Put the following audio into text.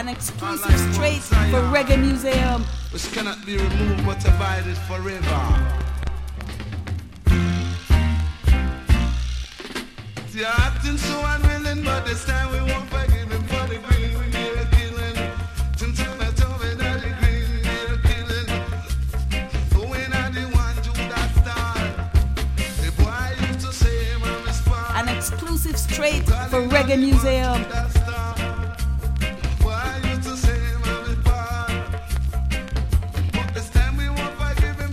An exclusive straight for Reggae Museum, which cannot be removed but abided forever. You're acting so unwilling, but this time we won't forgive him for the green. We need a killing. Sometimes I told me that the green we need a killing. But when I the one do that star, the boy used to say him on the spot. An exclusive straight for Reggae Museum.